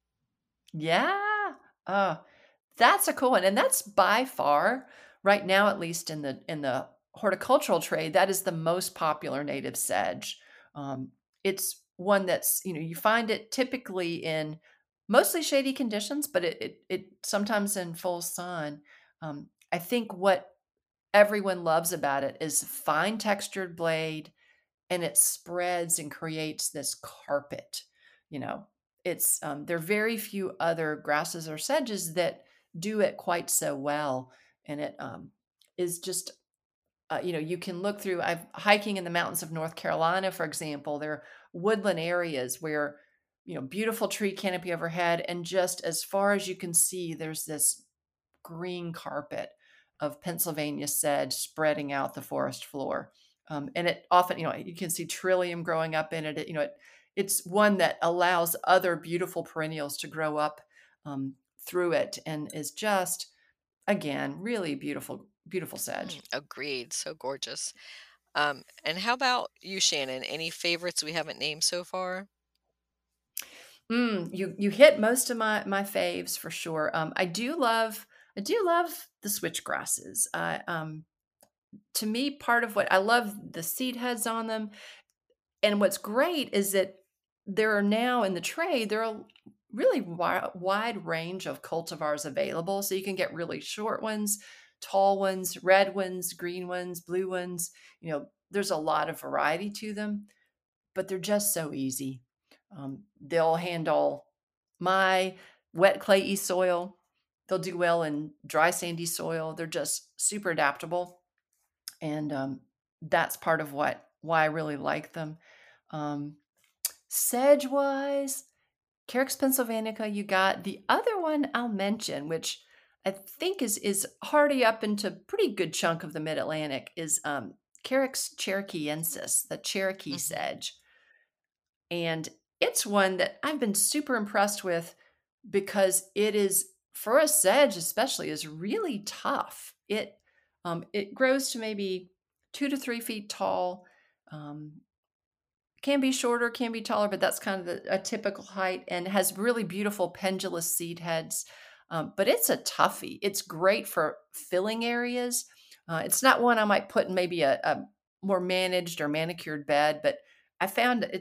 Yeah. Oh, that's a cool one, and that's by far, right now, at least in the horticultural trade, that is the most popular native sedge. It's one that's, you find it typically in mostly shady conditions, but it sometimes in full sun. I think what everyone loves about it is fine textured blade, and it spreads and creates this carpet. You know, there are very few other grasses or sedges that do it quite so well, and it is just you can look through. I've hiking in the mountains of North Carolina, for example. There are woodland areas where beautiful tree canopy overhead, and just as far as you can see, there's this green carpet of Pennsylvania sedge spreading out the forest floor. And it often, you can see trillium growing up in it. It's one that allows other beautiful perennials to grow up through it and is just, again, really beautiful, beautiful sedge. Agreed, so gorgeous. And how about you, Shannon? Any favorites we haven't named so far? You hit most of my faves for sure. I do love the switchgrasses. To me, part of what I love the seed heads on them. And what's great is that there are now in the trade, there are really wide range of cultivars available. So you can get really short ones, tall ones, red ones, green ones, blue ones. There's a lot of variety to them, but they're just so easy. They'll handle my wet clayey soil. They'll do well in dry sandy soil. They're just super adaptable, and that's part of why I really like them. Um, Sedge-wise, Carex pennsylvanica, you got the other one I'll mention, which I think is hardy up into pretty good chunk of the Mid-Atlantic, is Carex cherokeensis, the Cherokee hmm sedge. And it's one that I've been super impressed with because it is, for a sedge especially, is really tough. It grows to maybe 2 to 3 feet tall. Um, can be shorter, can be taller, but that's kind of a typical height and has really beautiful pendulous seed heads. But it's a toughie. It's great for filling areas. It's not one I might put in maybe a more managed or manicured bed, but I found that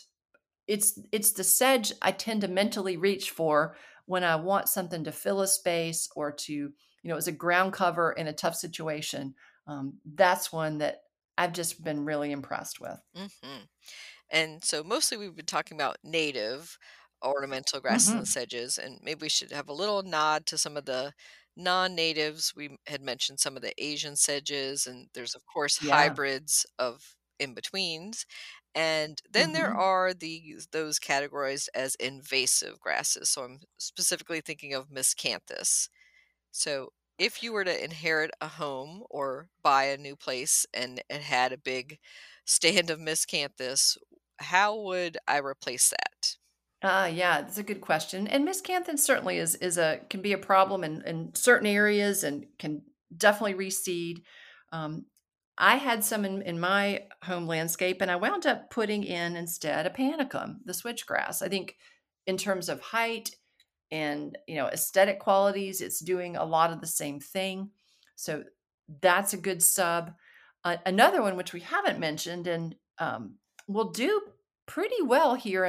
it's the sedge I tend to mentally reach for when I want something to fill a space or to, as a ground cover in a tough situation. That's one that I've just been really impressed with. hmm And so mostly we've been talking about native ornamental grasses and Hmm. sedges, and maybe we should have a little nod to some of the non-natives. We had mentioned some of the Asian sedges, and there's of course Yeah. hybrids of in-betweens. And then there Hmm. are those categorized as invasive grasses. So I'm specifically thinking of miscanthus. So, if you were to inherit a home or buy a new place and it had a big stand of miscanthus, how would I replace that? Yeah, that's a good question. And miscanthus certainly is a can be a problem in certain areas and can definitely reseed. Um, I had some in my home landscape, and I wound up putting in instead a panicum, the switchgrass. I think in terms of height, and aesthetic qualities. It's doing a lot of the same thing. So that's a good sub. Another one which we haven't mentioned and will do pretty well here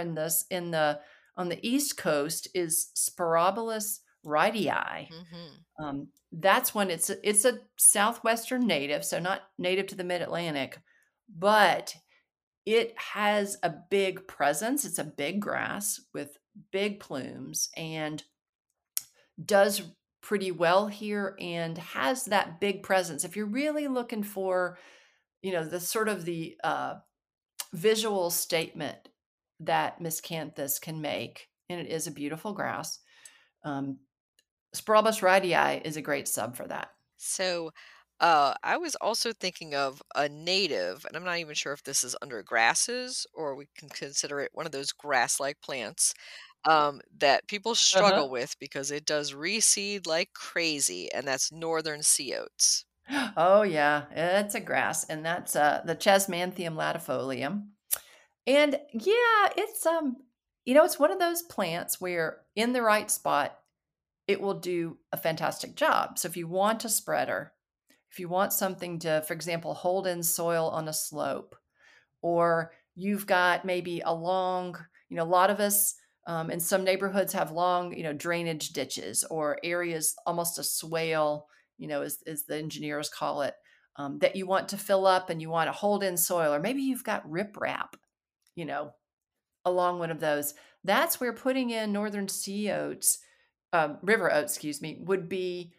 on the East Coast is Sporobolus wrightii. Hmm. That's when it's a southwestern native, so not native to the Mid Atlantic, but it has a big presence. It's a big grass with big plumes and does pretty well here and has that big presence. If you're really looking for, the sort of the visual statement that miscanthus can make, and it is a beautiful grass, um, Sporobolus wrightii is a great sub for that. So, I was also thinking of a native, and I'm not even sure if this is under grasses or we can consider it one of those grass-like plants that people struggle Uh-huh. with because it does reseed like crazy, and that's northern sea oats. Oh yeah, it's a grass, and that's the Chesmanthium latifolium. And yeah, it's one of those plants where in the right spot, it will do a fantastic job. So if you want a spreader, if you want something to, for example, hold in soil on a slope, or you've got maybe a long, a lot of us in some neighborhoods have long, drainage ditches or areas, almost a swale, as the engineers call it, that you want to fill up and you want to hold in soil, or maybe you've got riprap, you know, along one of those. That's where putting in northern sea oats, river oats, excuse me, would be,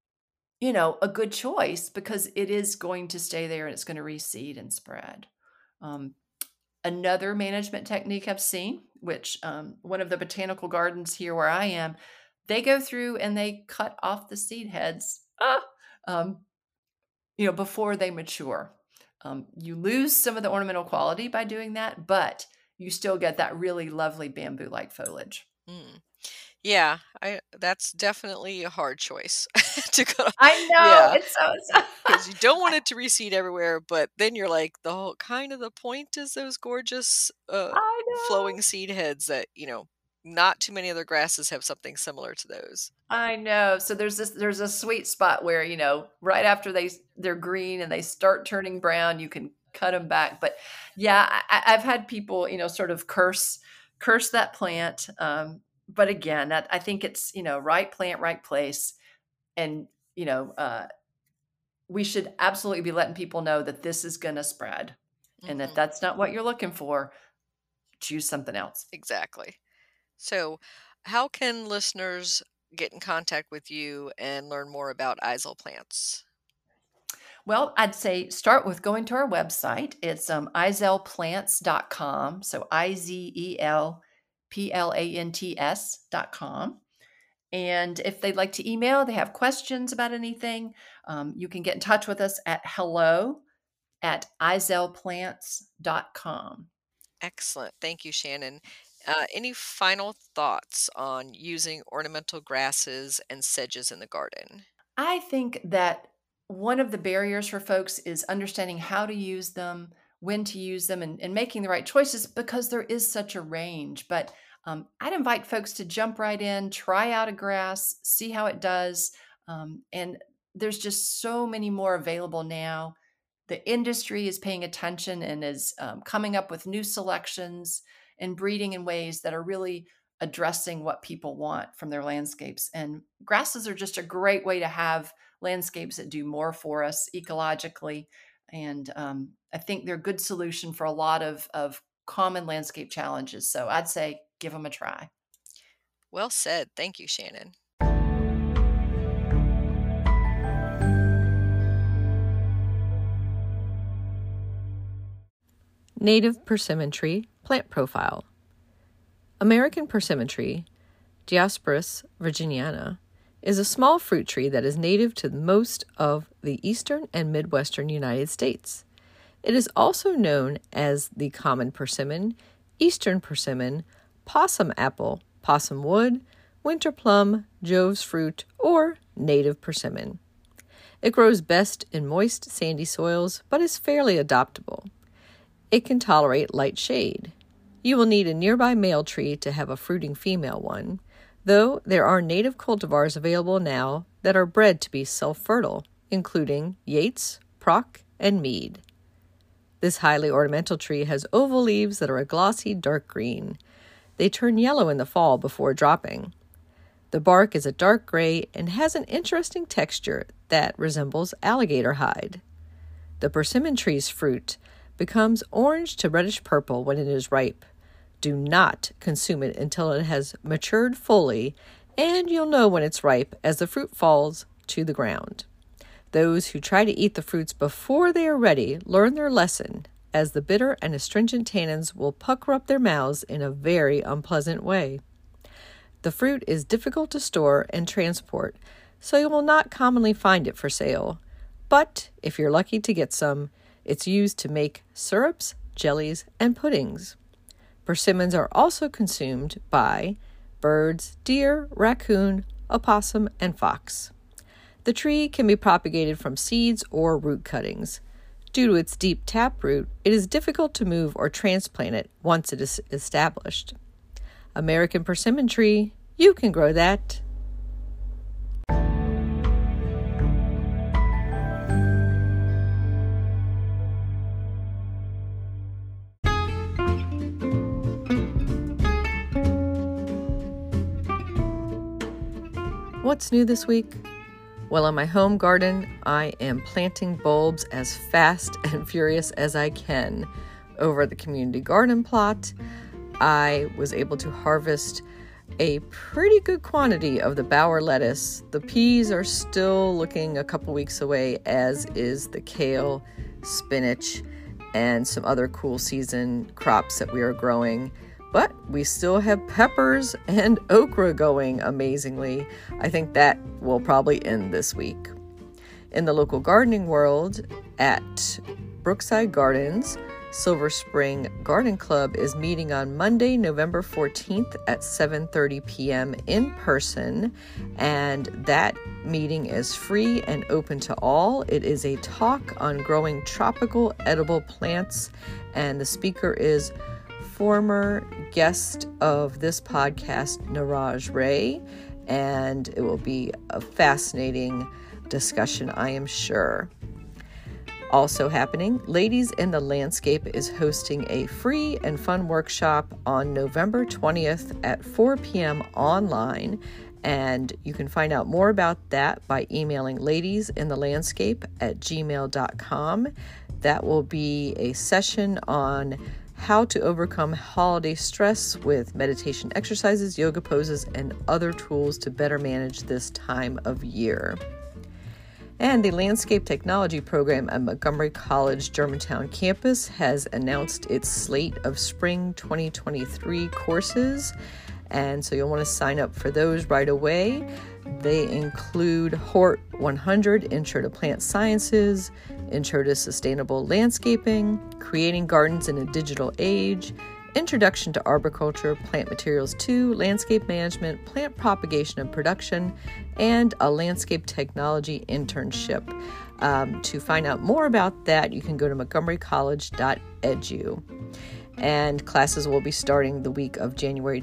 a good choice because it is going to stay there and it's going to reseed and spread. Um, Another management technique I've seen, which one of the botanical gardens here where I am, they go through and they cut off the seed heads, um, before they mature. You lose some of the ornamental quality by doing that, but you still get that really lovely bamboo-like foliage. Mm. Yeah, I that's definitely a hard choice to go. I know Yeah, it's so. because you don't want it to reseed everywhere, but then you're like, the whole kind of the point is those gorgeous, I flowing know. seed heads that, not too many other grasses have something similar to those. I know. So there's a sweet spot where, right after they're green and they start turning brown, you can cut them back. But yeah, I've had people, sort of curse that plant. But again, I think it's, right plant, right place. And, you know, uh, we should absolutely be letting people know that this is going to spread. And if Mhm, that's not what you're looking for, choose something else. exactly. So, how can listeners get in contact with you and learn more about ISIL plants? Well, I'd say start with going to our website. It's izelplants.com. So izelplants.com. And if they'd like to email, they have questions about anything, you can get in touch with us at hello@izelplants.com. Excellent. Thank you, Shannon. Any final thoughts on using ornamental grasses and sedges in the garden? I think that one of the barriers for folks is understanding how to use them, when to use them, and making the right choices because there is such a range. But I'd invite folks to jump right in, try out a grass, see how it does. And there's just so many more available now. The industry is paying attention and is coming up with new selections and breeding in ways that are really addressing what people want from their landscapes. And grasses are just a great way to have landscapes that do more for us ecologically. And I think they're a good solution for a lot of common landscape challenges. So I'd say give them a try. Well said. Thank you, Shannon. Native persimmon tree plant profile. American persimmon tree, Diospyros virginiana, is a small fruit tree that is native to most of the eastern and midwestern United States. It is also known as the common persimmon, eastern persimmon, possum apple, possum wood, winter plum, Jove's fruit, or native persimmon. It grows best in moist, sandy soils, but is fairly adaptable. It can tolerate light shade. You will need a nearby male tree to have a fruiting female one, though there are native cultivars available now that are bred to be self-fertile, including Yates, Proc, and Mead. This highly ornamental tree has oval leaves that are a glossy dark green. They turn yellow in the fall before dropping. The bark is a dark gray and has an interesting texture that resembles alligator hide. The persimmon tree's fruit becomes orange to reddish purple when it is ripe. Do not consume it until it has matured fully, and you'll know when it's ripe as the fruit falls to the ground. Those who try to eat the fruits before they are ready learn their lesson, as the bitter and astringent tannins will pucker up their mouths in a very unpleasant way. The fruit is difficult to store and transport, so you will not commonly find it for sale. But if you're lucky to get some, it's used to make syrups, jellies, and puddings. Persimmons are also consumed by birds, deer, raccoon, opossum, and fox. The tree can be propagated from seeds or root cuttings. Due to its deep taproot, it is difficult to move or transplant it once it is established. American persimmon tree, you can grow that. What's new this week? Well, in my home garden, I am planting bulbs as fast and furious as I can. Over at the community garden plot, I was able to harvest a pretty good quantity of the Bauer lettuce. The peas are still looking a couple weeks away, as is the kale, spinach, and some other cool season crops that we are growing. But we still have peppers and okra going amazingly. I think that will probably end this week. In the local gardening world, at Brookside Gardens, Silver Spring Garden Club is meeting on Monday, November 14th at 7:30 p.m. in person, and that meeting is free and open to all. It is a talk on growing tropical edible plants, and the speaker is former guest of this podcast, Niraj Ray, and it will be a fascinating discussion, I am sure. Also happening, Ladies in the Landscape is hosting a free and fun workshop on November 20th at 4 p.m. online, and you can find out more about that by emailing ladiesinthelandscape@gmail.com. That will be a session on how to overcome holiday stress with meditation exercises, yoga poses, and other tools to better manage this time of year. And the Landscape Technology program at Montgomery College Germantown campus has announced its slate of spring 2023 courses, and so you'll want to sign up for those right away. They include Hort 100, Intro to Plant Sciences, Intro to Sustainable Landscaping, Creating Gardens in a Digital Age, Introduction to Arboriculture, Plant Materials 2, Landscape Management, Plant Propagation and Production, and a Landscape Technology Internship. To find out more about that, you can go to montgomerycollege.edu. And classes will be starting the week of January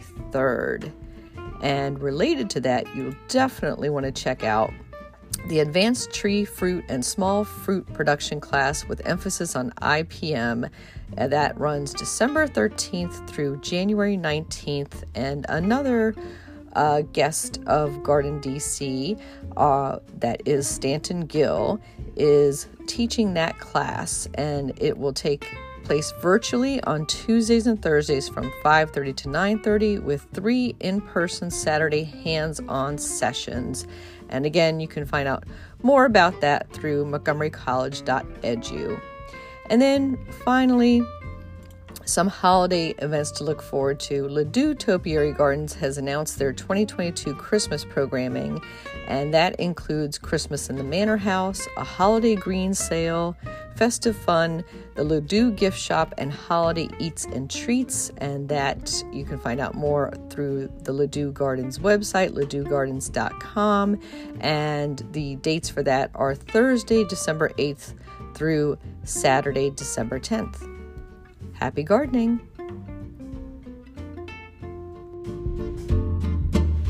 23rd. And related to that, you'll definitely want to check out the Advanced Tree, Fruit, and Small Fruit Production class with emphasis on IPM. That runs December 13th through January 19th. And another guest of Garden DC, that is Stanton Gill, is teaching that class, and it will take place virtually on Tuesdays and Thursdays from 5:30 to 9:30 with 3 in-person Saturday hands-on sessions. And again, you can find out more about that through montgomerycollege.edu. And then finally, some holiday events to look forward to. Ladue Topiary Gardens has announced their 2022 Christmas programming, and that includes Christmas in the Manor House, a holiday green sale, festive fun, the Ladue gift shop, and holiday eats and treats. And that you can find out more through the Ladue Gardens website, laduegardens.com. And the dates for that are Thursday, December 8th through Saturday, December 10th. Happy gardening!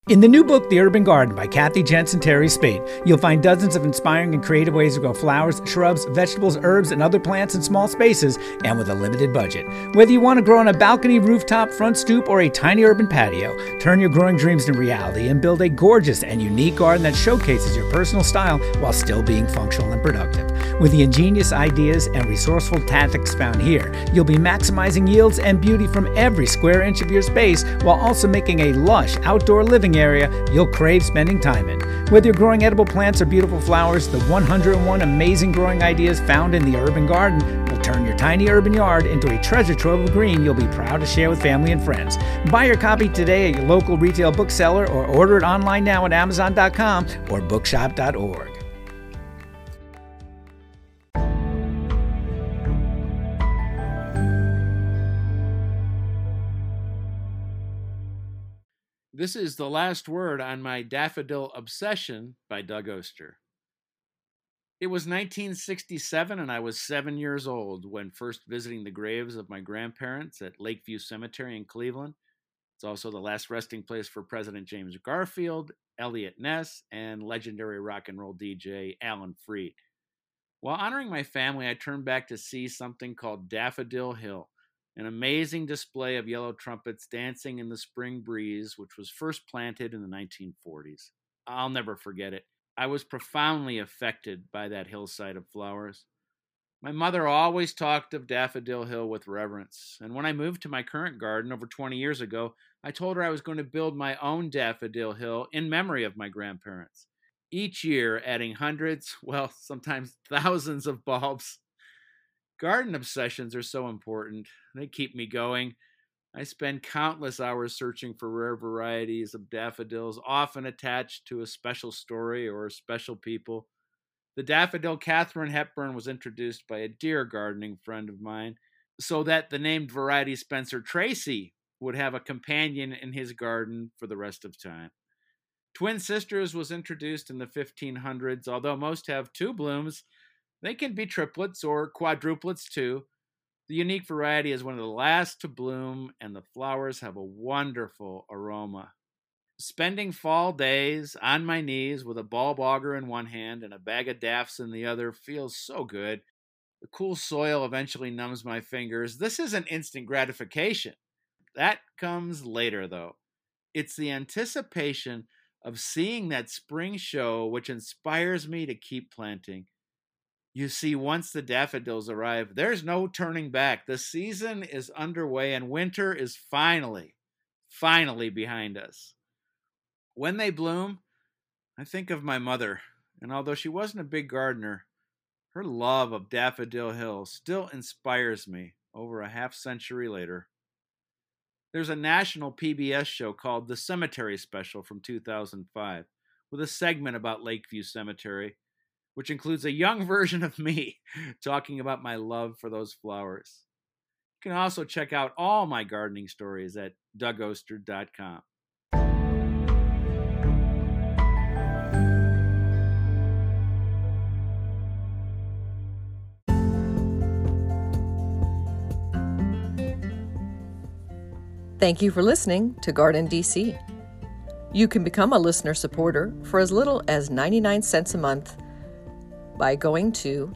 In the new book, The Urban Garden by Kathy Jensen Terry Spate, you'll find dozens of inspiring and creative ways to grow flowers, shrubs, vegetables, herbs, and other plants in small spaces and with a limited budget. Whether you want to grow on a balcony, rooftop, front stoop, or a tiny urban patio, turn your growing dreams into reality and build a gorgeous and unique garden that showcases your personal style while still being functional and productive. With the ingenious ideas and resourceful tactics found here, you'll be maximizing yields and beauty from every square inch of your space while also making a lush outdoor living area you'll crave spending time in. Whether you're growing edible plants or beautiful flowers, the 101 amazing growing ideas found in the Urban Garden will turn your tiny urban yard into a treasure trove of green you'll be proud to share with family and friends. Buy your copy today at your local retail bookseller or order it online now at Amazon.com or bookshop.org. This is the last word on my daffodil obsession by Doug Oster. It was 1967 and I was 7 years old when first visiting the graves of my grandparents at Lakeview Cemetery in Cleveland. It's also the last resting place for President James Garfield, Elliot Ness, and legendary rock and roll DJ Alan Freed. While honoring my family, I turned back to see something called Daffodil Hill, an amazing display of yellow trumpets dancing in the spring breeze, which was first planted in the 1940s. I'll never forget it. I was profoundly affected by that hillside of flowers. My mother always talked of Daffodil Hill with reverence, and when I moved to my current garden over 20 years ago, I told her I was going to build my own Daffodil Hill in memory of my grandparents. Each year, adding hundreds, well, sometimes thousands of bulbs. Garden obsessions are so important. They keep me going. I spend countless hours searching for rare varieties of daffodils, often attached to a special story or special people. The daffodil Katharine Hepburn was introduced by a dear gardening friend of mine so that the named variety Spencer Tracy would have a companion in his garden for the rest of time. Twin Sisters was introduced in the 1500s. Although most have two blooms, they can be triplets or quadruplets too. The unique variety is one of the last to bloom, and the flowers have a wonderful aroma. Spending fall days on my knees with a bulb auger in one hand and a bag of daffs in the other feels so good. The cool soil eventually numbs my fingers. This isn't instant gratification. That comes later, though. It's the anticipation of seeing that spring show which inspires me to keep planting. You see, once the daffodils arrive, there's no turning back. The season is underway and winter is finally behind us. When they bloom, I think of my mother, and although she wasn't a big gardener, her love of Daffodil Hill still inspires me over a half century later. There's a national PBS show called The Cemetery Special from 2005, with a segment about Lakeview Cemetery, which includes a young version of me talking about my love for those flowers. You can also check out all my gardening stories at DougOster.com. Thank you for listening to Garden DC. You can become a listener supporter for as little as 99 cents a month by going to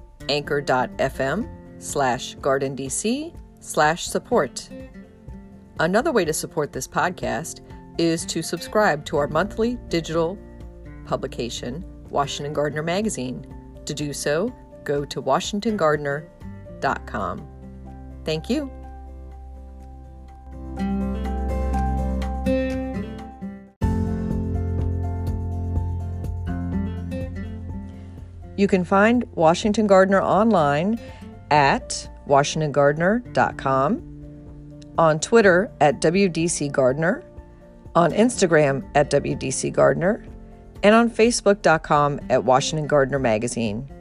anchor.fm/gardendc/support. Another way to support this podcast is to subscribe to our monthly digital publication, Washington Gardener Magazine. To do so, go to washingtongardener.com. Thank you. You can find Washington Gardener online at washingtongardener.com, on Twitter at WDC Gardener, on Instagram at WDC Gardener, and on Facebook.com at Washington Gardener Magazine.